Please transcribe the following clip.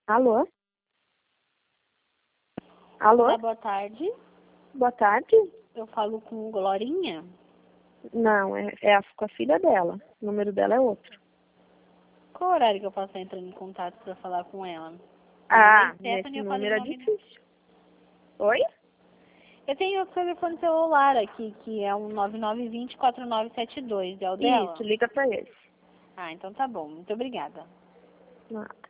Alô? Alô? Olá, boa tarde. Boa tarde? Eu falo com Glorinha. Não, com a filha dela. O número dela é outro. Qual horário que eu posso estar entrando em contato para falar com ela? Nesse Eu falei número o é nome. difícil. Oi? Eu tenho o telefone celular aqui, que é um 9920-4972. É o dela? Isso, liga pra ele. Ah, então tá bom. Muito obrigada. Ah.